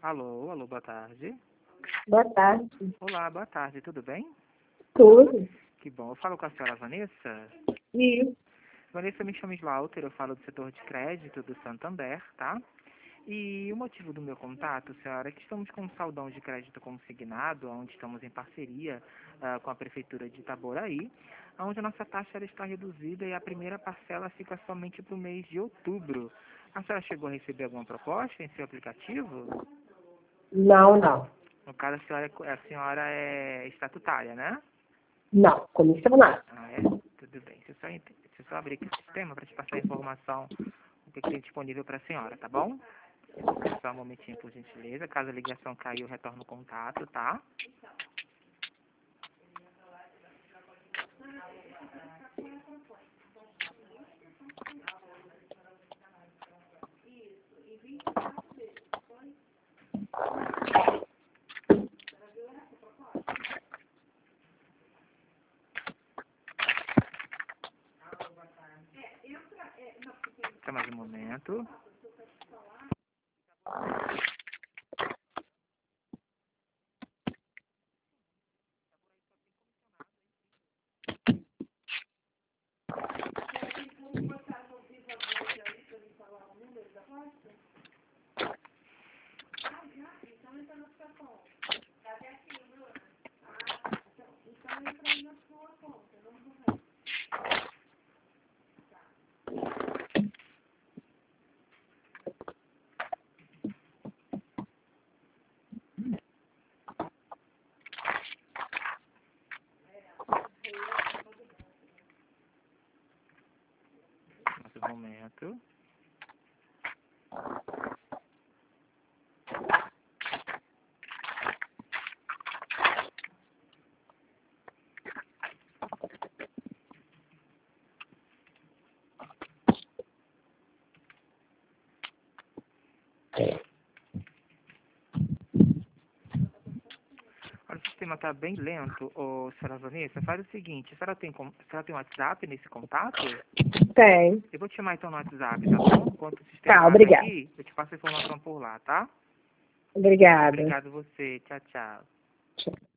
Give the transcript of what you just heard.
Alô, alô, boa tarde. Boa tarde. Olá, boa tarde, tudo bem? Tudo? Que bom. Eu falo com a senhora Vanessa. Isso. Vanessa, me chama Slaughter, eu falo do setor de crédito do Santander, tá? E o motivo do meu contato, senhora, é que estamos com um saldão de crédito consignado, onde estamos em parceria com a Prefeitura de Itaboraí, onde a nossa taxa ela está reduzida e a primeira parcela fica somente para o mês de outubro. A senhora chegou a receber alguma proposta em seu aplicativo? Não, não. No caso, a senhora é estatutária, né? Não, comissionário. Ah, é? Tudo bem. Deixa eu só abrir aqui o sistema para te passar a informação o que tem disponível para a senhora, tá bom? Só um momentinho, por gentileza. Caso a ligação cair, eu retorno o contato, tá? Só mais um momento. Mais um momento. Olha, o sistema está bem lento, ô, senhora Vanessa. Faz o seguinte, a senhora tem WhatsApp nesse contato? Tem. Eu vou te chamar então no WhatsApp, tá bom? Enquanto o sistema Tá, abre obrigada. aqui, eu te passo a informação por lá, tá? Obrigada. Obrigado você. Tchau, tchau. Tchau.